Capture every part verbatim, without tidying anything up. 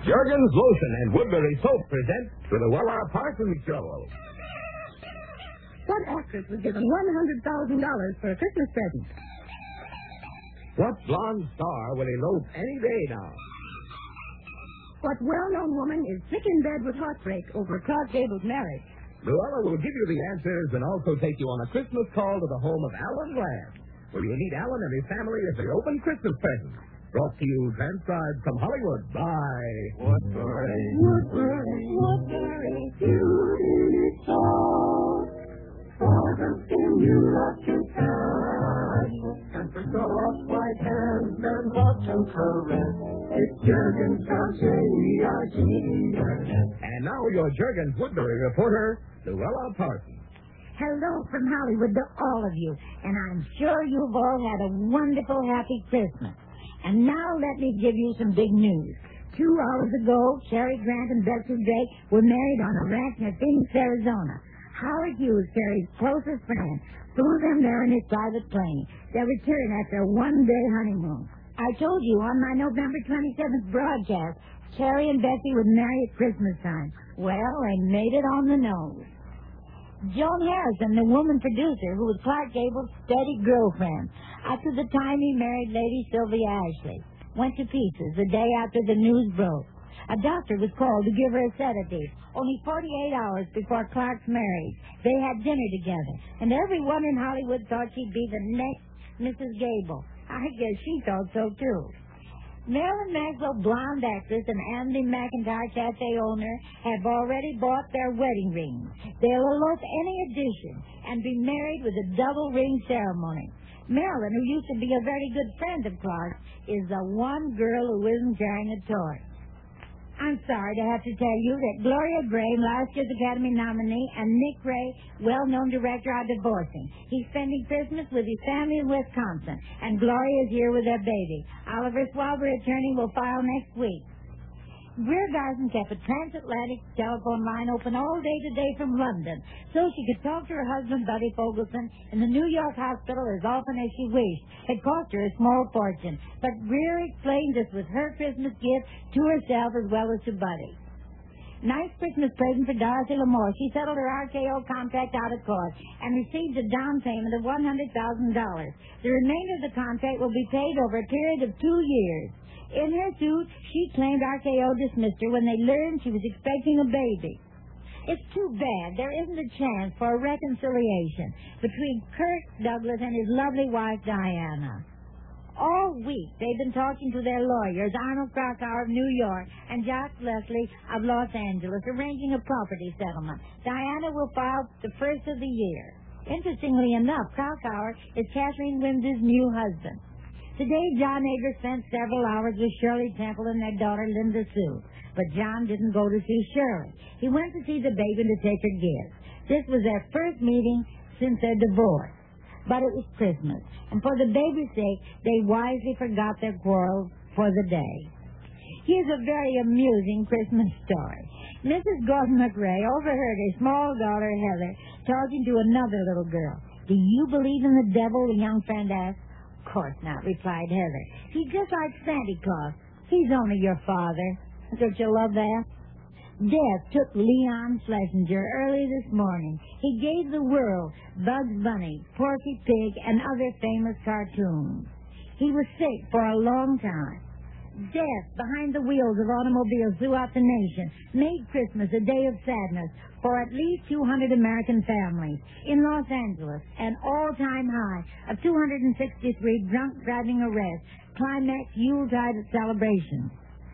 Jergens Lotion and Woodbury Soap present the Luella Parsons Show. What actress was given one hundred thousand dollars for a Christmas present? What blonde star will elope any day now? What well-known woman is sick in bed with heartbreak over Clark Gable's marriage? Luella will give you the answers and also take you on a Christmas call to the home of Alan Ladd, where you'll meet Alan and his family as they open Christmas presents. Brought to you, transcribed from Hollywood by Woodbury, Woodbury, Woodbury, beauty sauce. For the skin you love to touch, and for soft white hands that want to caress, it's Jergens from J E R G E S. And now your Jergens Woodbury reporter, Luella Parsons. Hello from Hollywood to all of you, and I'm sure you've all had a wonderful, happy Christmas. And now let me give you some big news. Two hours ago, Cary Grant and Betsy Drake were married on a ranch near Phoenix, Arizona. Howard Hughes, Cary's closest friend, flew them there in his private plane. They'll return after a one-day honeymoon. I told you on my November twenty-seventh broadcast, Cary and Betsy would marry at Christmas time. Well, they made it on the nose. Joan Harrison, the woman producer who was Clark Gable's steady girlfriend, after the time he married Lady Sylvia Ashley, went to pieces the day after the news broke. A doctor was called to give her a sedative. Only forty-eight hours before Clark's marriage, they had dinner together, and everyone in Hollywood thought she'd be the next Missus Gable. I guess she thought so, too. Marilyn Maxwell, blonde actress, and Andy McIntyre, cafe owner, have already bought their wedding rings. They'll elope any edition and be married with a double ring ceremony. Marilyn, who used to be a very good friend of Clark's, is the one girl who isn't carrying a toy. I'm sorry to have to tell you that Gloria Graham, last year's Academy nominee, and Nick Ray, well-known director, are divorcing. He's spending Christmas with his family in Wisconsin, and Gloria is here with their baby. Oliver Schwaber, attorney, will file next week. Greer Garson kept a transatlantic telephone line open all day today from London, so she could talk to her husband, Buddy Fogelson, in the New York hospital as often as she wished. It cost her a small fortune, but Greer explained this was her Christmas gift to herself as well as to Buddy. Nice Christmas present for Dorothy L'Amour. She settled her R K O contract out of court and received a down payment of one hundred thousand dollars. The remainder of the contract will be paid over a period of two years. In her suit, she claimed R K O dismissed her when they learned she was expecting a baby. It's too bad there isn't a chance for a reconciliation between Kirk Douglas and his lovely wife, Diana. All week, they've been talking to their lawyers, Arnold Krakauer of New York and Jacques Leslie of Los Angeles, arranging a property settlement. Diana will file the first of the year. Interestingly enough, Krakauer is Catherine Windsor's new husband. Today, John Ager spent several hours with Shirley Temple and their daughter, Linda Sue. But John didn't go to see Shirley. He went to see the baby to take her gifts. This was their first meeting since their divorce. But it was Christmas, and for the baby's sake, they wisely forgot their quarrels for the day. Here's a very amusing Christmas story. Missus Gordon McRae overheard her small daughter, Heather, talking to another little girl. "Do you believe in the devil?" the young friend asked. "Of course not," replied Heather. "He's just like Santa Claus. He's only your father." Don't you love that? Death took Leon Schlesinger early this morning. He gave the world Bugs Bunny, Porky Pig, and other famous cartoons. He was sick for a long time. Death behind the wheels of automobiles throughout the nation made Christmas a day of sadness for at least two hundred American families. In Los Angeles, an all-time high of two hundred sixty-three drunk driving arrests climaxed Yuletide celebrations.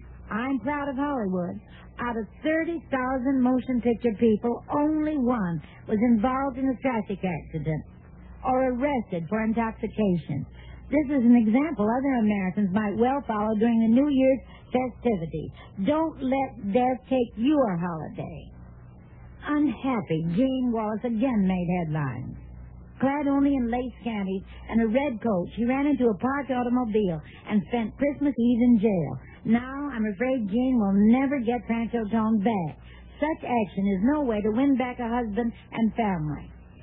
I'm proud of Hollywood. Out of thirty thousand motion picture people, only one was involved in a traffic accident or arrested for intoxication. This is an example other Americans might well follow during the New Year's festivities. Don't let death take your holiday. Unhappy Jane Wallace again made headlines. Clad only in lace panties and a red coat, she ran into a parked automobile and spent Christmas Eve in jail. Now, I'm afraid Jane will never get Pancho Tone back. Such action is no way to win back a husband and family.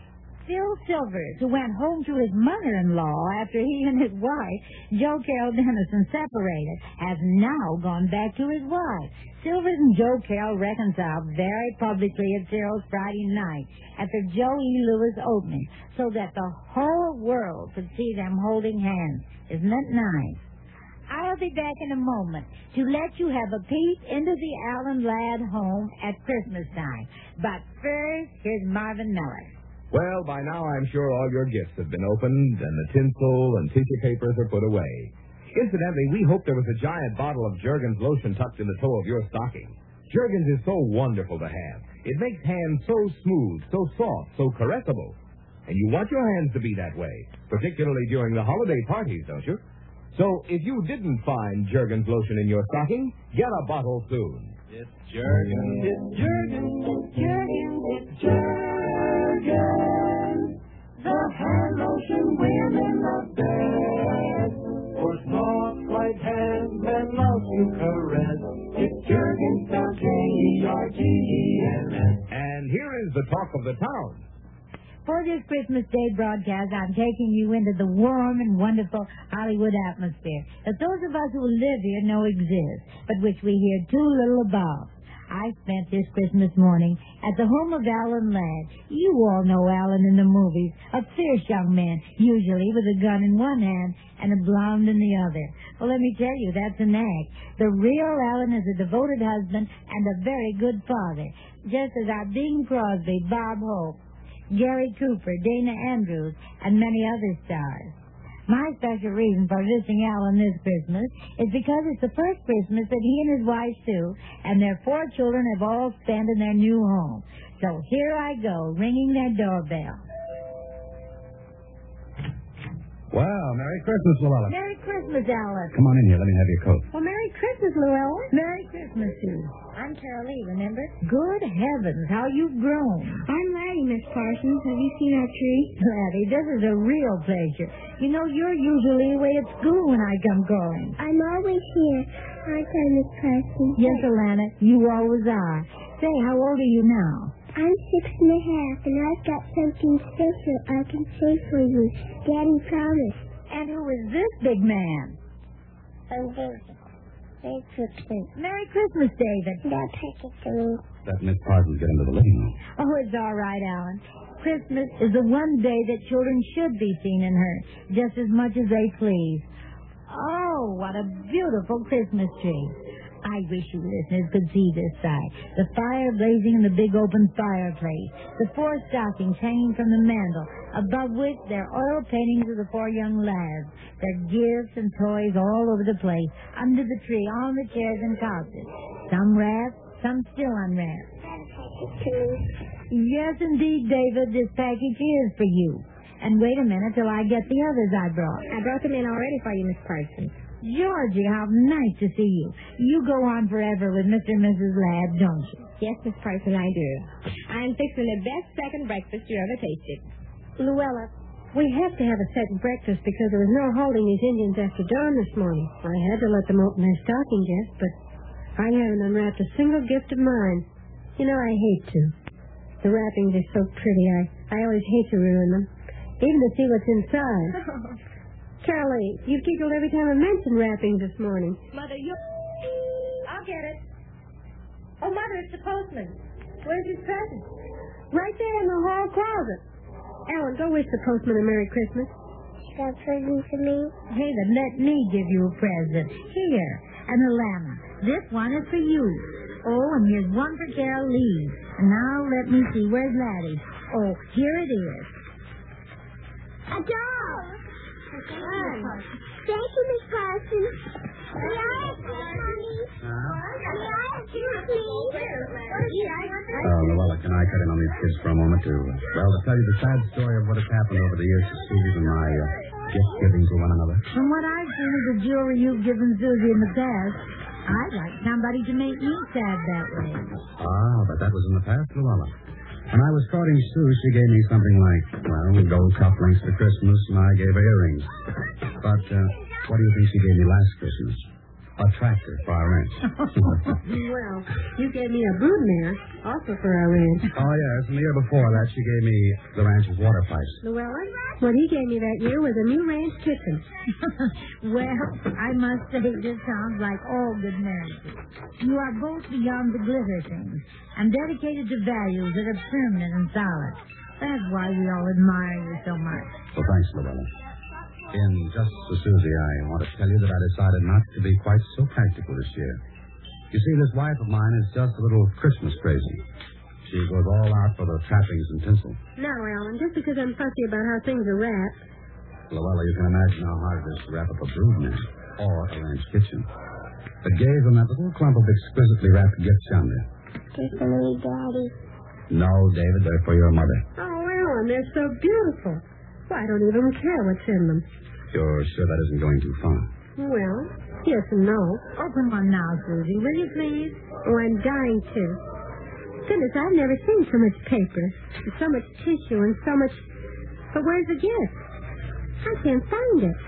Phil Silvers, who went home to his mother-in-law after he and his wife, Jo Carroll Dennison, separated, has now gone back to his wife. Silvers and Jo Carroll reconciled very publicly at Cyril's Friday night at the Joe E. Lewis opening so that the whole world could see them holding hands. Isn't that nice? I'll be back in a moment to let you have a peek into the Allen Ladd home at Christmas time. But first, here's Marvin Miller. Well, by now I'm sure all your gifts have been opened and the tinsel and tissue papers are put away. Incidentally, we hope there was a giant bottle of Jergens lotion tucked in the toe of your stocking. Jergens is so wonderful to have. It makes hands so smooth, so soft, so caressable. And you want your hands to be that way, particularly during the holiday parties, don't you? So if you didn't find Jergens lotion in your stocking, get a bottle soon. It's Jergens, it's Jergens, it's Jergens, it's Jergens. The hand lotion women love best. For soft, light hands and love you caress. It's Jergens, spelled J E R G E N S. And here is the talk of the town. For this Christmas Day broadcast, I'm taking you into the warm and wonderful Hollywood atmosphere that those of us who live here know exists, but which we hear too little about. I spent this Christmas morning at the home of Allen Ladd. You all know Allen in the movies, a fierce young man, usually with a gun in one hand and a blonde in the other. Well, let me tell you, that's an act. The real Allen is a devoted husband and a very good father, just as our Bing Crosby, Bob Hope, Gary Cooper, Dana Andrews, and many other stars. My special reason for visiting Allen this Christmas is because it's the first Christmas that he and his wife, Sue, and their four children have all spent in their new home. So here I go, ringing their doorbell. Well, Merry Christmas, Luella. Merry Christmas, Alice. Come on in here. Let me have your coat. Well, Merry Christmas, Luella. Merry Christmas, Sue. I'm Carol Lee, remember? Good heavens, how you've grown. I'm Laddie, Miss Parsons. Have you seen our tree? Laddie, this is a real pleasure. You know, you're usually away at school when I come calling. I'm always here. Aren't I, Miss Parsons? Yes, Alana, you always are. Say, how old are you now? I'm six and a half, and I've got something special I can say for you. Daddy promised. And who is this big man? I'm David. Merry Christmas. Merry Christmas, David. Now take it to me. Let Miss Parsons get into the living room. Oh, it's all right, Alan. Christmas is the one day that children should be seen and heard, just as much as they please. Oh, what a beautiful Christmas tree. I wish you listeners could see this side. The fire blazing in the big open fireplace. The four stockings hanging from the mantel, above which there are oil paintings of the four young lads. Their gifts and toys all over the place, under the tree, on the chairs and couches. Some wrapped, some still unwrapped. Yes, indeed, David, this package is for you. And wait a minute till I get the others I brought. I brought them in already for you, Miss Parsons. Georgie, how nice to see you. You go on forever with Mister and Missus Ladd, don't you? Yes, Miss Parsons, I do. I'm fixing the best second breakfast you ever tasted. Luella, we have to have a second breakfast because there was no holding these Indians after dawn this morning. I had to let them open their stocking yet, but I haven't unwrapped a single gift of mine. You know, I hate to. The wrappings are so pretty. I, I always hate to ruin them, even to see what's inside. Charlie, you've giggled every time I mentioned wrappings this morning. Mother, you... I'll get it. Oh, Mother, it's the postman. Where's his present? Right there in the hall closet. Ellen, go wish the postman a Merry Christmas. Got a present for me? Hey, then let me give you a present. Here, an Alana. This one is for you. Oh, and here's one for Carol Lee. And now let me see. Where's Laddie? Oh, here it is. A doll! Thank you, Miss Parsons. May I have two, Mommy? May I have two, please? Uh, Luella, can I cut in on these kids for a moment to, uh, well, to tell you the sad story of what has happened over the years to Susie and my uh, gift-giving to one another? From what I've seen of the jewelry you've given Susie in the past, I'd like somebody to make me sad that way. Ah, but that was in the past, Luella. When I was courting Sue, she gave me something like, well, gold cufflinks for Christmas, and I gave her earrings. But uh, what do you think she gave me last Christmas? A tractor for our ranch. Well, you gave me a broodmare, also for our ranch. Oh, yes. And the year before that, she gave me the ranch's water pipes. Llewellyn, what he gave me that year was a new ranch kitchen. Well, I must say this sounds like all good marriages. You are both beyond the glitter things and dedicated to values that are permanent and solid. That's why we all admire you so much. Well, thanks, Llewellyn. In Justice for Susie, I want to tell you that I decided not to be quite so practical this year. You see, this wife of mine is just a little Christmas crazy. She goes all out for the trappings and tinsel. Now, Alan, just because I'm fussy about how things are wrapped. Luella, you can imagine how hard it is to wrap up a broodmare or a ranch kitchen. But gaze on that little clump of exquisitely wrapped gifts yonder. Just for me, Daddy. No, David, they're for your mother. Oh, Alan, they're so beautiful. Well, I don't even care what's in them. You're sure that isn't going too far? Well, yes and no. Open one now, Susie, will you please? Oh, I'm dying to. Goodness, I've never seen so much paper, and so much tissue, and so much... But where's the gift? I can't find it.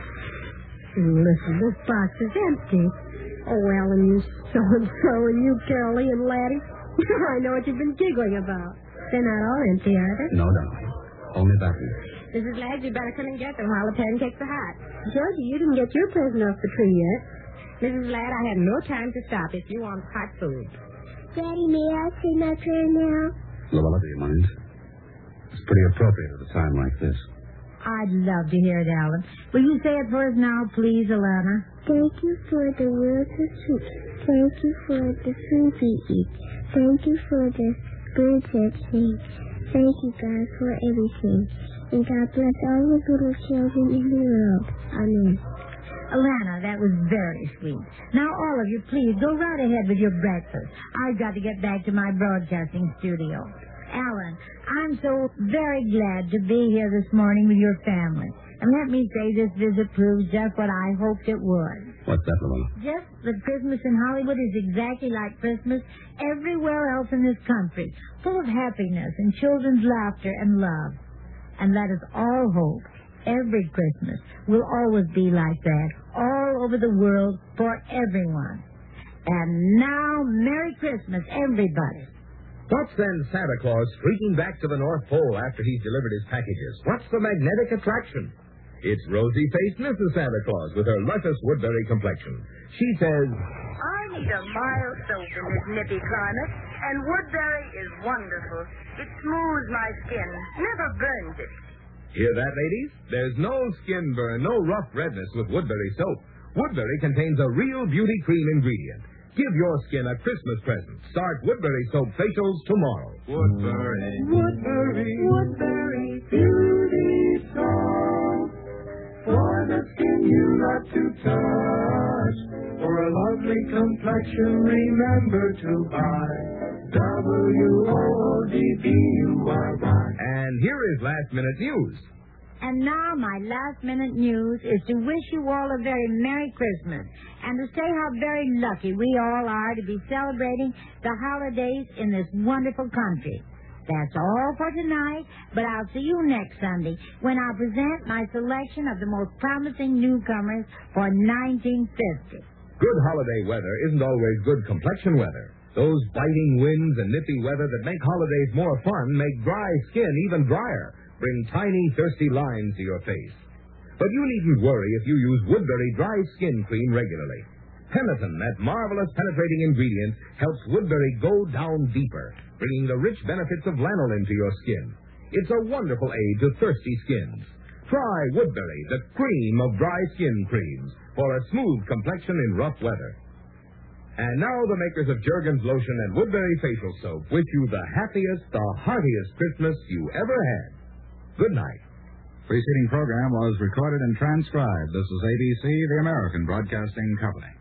Listen, this box is empty. Oh, Alan, you so-and-so, and you, Carol Lee, and Laddie. I know what you've been giggling about. They're not all empty, are they? No, darling. Only that one. Missus Ladd, you better come and get them while the pancakes are hot. Georgie, you didn't get your present off the tree yet. Missus Ladd, I have no time to stop if you want hot food. Daddy, may I say my prayer now? Luella, do you mind? It's pretty appropriate at a time like this. I'd love to hear it, Alan. Will you say it for us now, please, Alana? Thank you for the world of soup. Thank you for the food we eat. Thank you for the birds that sing. Thank you, God, for everything. And God bless all the little children in the world. Amen. Alana, that was very sweet. Now, all of you, please, go right ahead with your breakfast. I've got to get back to my broadcasting studio. Alan, I'm so very glad to be here this morning with your family. And let me say this visit proves just what I hoped it would. What's that, Luella? Just that Christmas in Hollywood is exactly like Christmas everywhere else in this country, full of happiness and children's laughter and love. And let us all hope every Christmas will always be like that, all over the world, for everyone. And now, Merry Christmas, everybody. What sends Santa Claus streaking back to the North Pole after he's delivered his packages? What's the magnetic attraction? It's rosy-faced Missus Santa Claus with her luscious Woodbury complexion. She says, I need a mild soap in this nippy climate, and Woodbury is wonderful. It smooths my skin, never burns it. hear that, ladies? There's no skin burn, no rough redness with Woodbury soap. Woodbury contains a real beauty cream ingredient. Give your skin a Christmas present. Start Woodbury soap facials tomorrow. Woodbury, Woodbury, Woodbury, beauty soap. For the skin you love to touch. For a lovely complexion, remember to buy W O D B U R Y. And here is last minute news. And now my last minute news is to wish you all a very Merry Christmas and to say how very lucky we all are to be celebrating the holidays in this wonderful country. That's all for tonight, but I'll see you next Sunday when I'll present my selection of the most promising newcomers for nineteen fifty. Good holiday weather isn't always good complexion weather. Those biting winds and nippy weather that make holidays more fun make dry skin even drier. Bring tiny, thirsty lines to your face. But you needn't worry if you use Woodbury Dry Skin Cream regularly. Peniton, that marvelous penetrating ingredient, helps Woodbury go down deeper, bringing the rich benefits of lanolin to your skin. It's a wonderful aid to thirsty skins. Try Woodbury, the cream of dry skin creams, for a smooth complexion in rough weather. And now the makers of Jergens Lotion and Woodbury Facial Soap wish you the happiest, the heartiest Christmas you ever had. Good night. Preceding program was recorded and transcribed. This is A B C, the American Broadcasting Company.